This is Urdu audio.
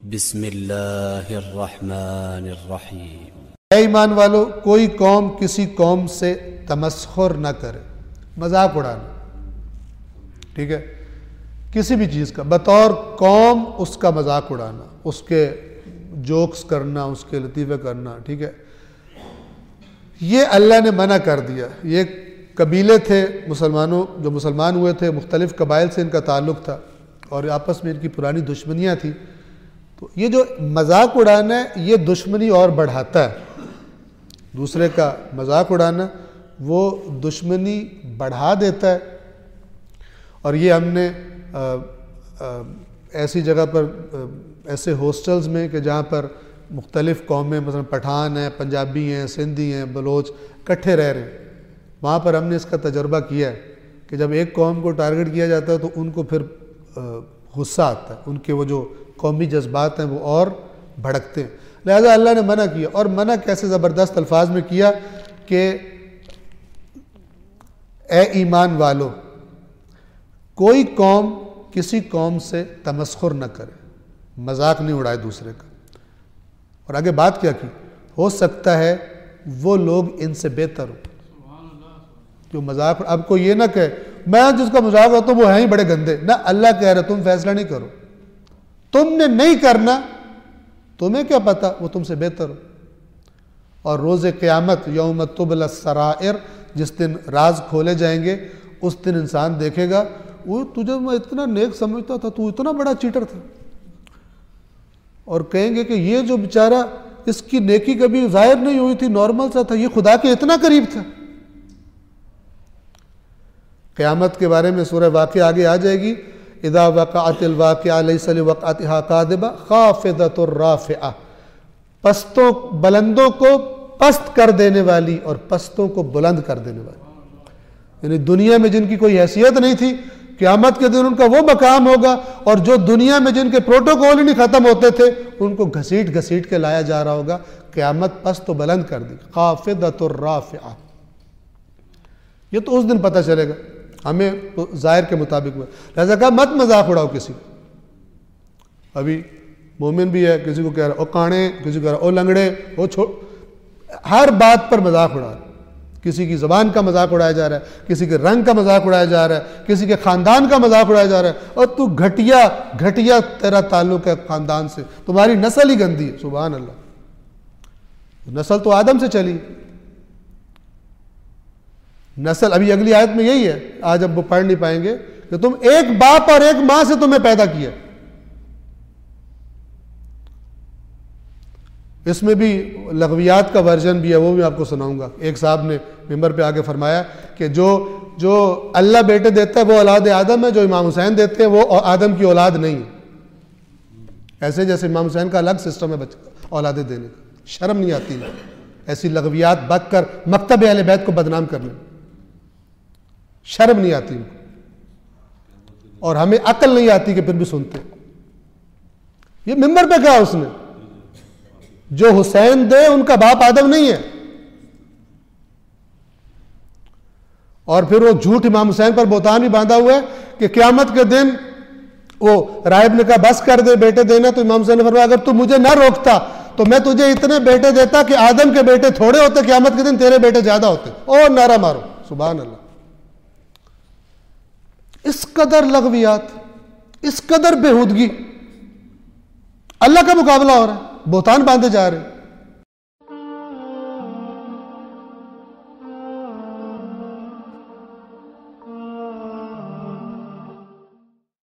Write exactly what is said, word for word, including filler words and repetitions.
بسم اللہ الرحمن الرحیم۔ اے ایمان والو، کوئی قوم کسی قوم سے تمسخر نہ کرے، مذاق اڑانا، ٹھیک ہے، کسی بھی چیز کا بطور قوم اس کا مذاق اڑانا، اس کے جوکس کرنا، اس کے لطیفے کرنا، ٹھیک ہے، یہ اللہ نے منع کر دیا۔ یہ قبیلے تھے مسلمانوں، جو مسلمان ہوئے تھے، مختلف قبائل سے ان کا تعلق تھا اور آپس میں ان کی پرانی دشمنیاں تھیں، تو یہ جو مذاق اڑانا ہے یہ دشمنی اور بڑھاتا ہے۔ دوسرے کا مذاق اڑانا وہ دشمنی بڑھا دیتا ہے، اور یہ ہم نے آ, آ, ایسی جگہ پر آ, ایسے ہاسٹلز میں کہ جہاں پر مختلف قومیں، مثلا پٹھان ہیں، پنجابی ہیں، سندھی ہیں، بلوچ اکٹھے رہ رہے ہیں، وہاں پر ہم نے اس کا تجربہ کیا ہے کہ جب ایک قوم کو ٹارگٹ کیا جاتا ہے تو ان کو پھر غصہ آتا ہے، ان کے وہ جو قومی جذبات ہیں وہ اور بھڑکتے ہیں۔ لہذا اللہ نے منع کیا، اور منع کیسے زبردست الفاظ میں کیا کہ اے ایمان والو، کوئی قوم کسی قوم سے تمسخر نہ کرے، مذاق نہیں اڑائے دوسرے کا۔ اور آگے بات کیا کی، ہو سکتا ہے وہ لوگ ان سے بہتر ہو، جو مذاق، اب کوئی یہ نہ کہے میں جس کا مذاق ہوتا ہوں وہ ہیں ہی بڑے گندے، نہ، اللہ کہہ رہے تم فیصلہ نہیں کرو، تم نے نہیں کرنا، تمہیں کیا پتا وہ تم سے بہتر ہو۔ اور روز قیامت، یوم تبلی السرائر، جس دن راز کھولے جائیں گے، اس دن انسان دیکھے گا وہ تجھے میں اتنا نیک سمجھتا تھا، تو اتنا بڑا چیٹر تھا، اور کہیں گے کہ یہ جو بیچارہ، اس کی نیکی کبھی ظاہر نہیں ہوئی تھی، نارمل سا تھا، یہ خدا کے اتنا قریب تھا۔ قیامت کے بارے میں سورہ واقعہ آگے آ جائے گی، اذا وقعت الواقعہ لیس لوقعتها کاذبہ خافضۃ رافعہ، پستوں بلندوں کو پست کر دینے والی اور پستوں کو بلند کر دینے والی، یعنی دنیا میں جن کی کوئی حیثیت نہیں تھی، قیامت کے دن ان کا وہ مقام ہوگا، اور جو دنیا میں جن کے پروٹوکول ہی نہیں ختم ہوتے تھے ان کو گھسیٹ گھسیٹ کے لایا جا رہا ہوگا، قیامت پست و بلند کر دی، خافضۃ رافعہ۔ یہ تو اس دن پتہ چلے گا ہمیں، تو ظاہر کے مطابق ہوا، لہذا کہا مت مذاق اڑاؤ کسی کو۔ ابھی مومن بھی ہے، کسی کو کہہ رہا او کانے، کسی کو کہہ رہا او لنگڑے، او چھوڑ، ہر بات پر مذاق اڑا رہا ہے، کسی کی زبان کا مذاق اڑایا جا رہا ہے، کسی کے رنگ کا مذاق اڑایا جا رہا ہے، کسی کے خاندان کا مذاق اڑایا جا رہا ہے، اور تو گھٹیا گھٹیا تیرا تعلق ہے خاندان سے، تمہاری نسل ہی گندی ہے۔ سبحان اللہ، نسل تو آدم سے چلی، نسل، ابھی اگلی آیت میں یہی ہے، آج اب وہ پڑھ نہیں پائیں گے، کہ تم ایک باپ اور ایک ماں سے تمہیں پیدا کیا۔ اس میں بھی لغویات کا ورژن بھی ہے، وہ بھی آپ کو سناؤں گا۔ ایک صاحب نے ممبر پہ آگے فرمایا کہ جو جو اللہ بیٹے دیتا ہے وہ اولاد آدم ہے، جو امام حسین دیتے ہیں وہ آدم کی اولاد نہیں ہے۔ ایسے جیسے امام حسین کا الگ سسٹم ہے اولادیں دینے کا، شرم نہیں آتی ایسی لغویات بک کر مکتب اہل بیت کو بدنام کرنے، شرم نہیں آتی ان کو، اور ہمیں عقل نہیں آتی کہ پھر بھی سنتے۔ یہ ممبر پہ کہا اس نے، جو حسین دے ان کا باپ آدم نہیں ہے، اور پھر وہ جھوٹ امام حسین پر بہتان بھی باندھا ہوا ہے کہ قیامت کے دن وہ راہب نے کہا بس کر دے بیٹے دینا، تو امام حسین نے فرمایا اگر تو مجھے نہ روکتا تو میں تجھے اتنے بیٹے دیتا کہ آدم کے بیٹے تھوڑے ہوتے، قیامت کے دن تیرے بیٹے زیادہ ہوتے، اور نعرہ مارو سبحان اللہ۔ اس قدر لغویات، اس قدر بےہودگی، اللہ کا مقابلہ ہو رہا ہے، بہتان باندھے جا رہے ہیں۔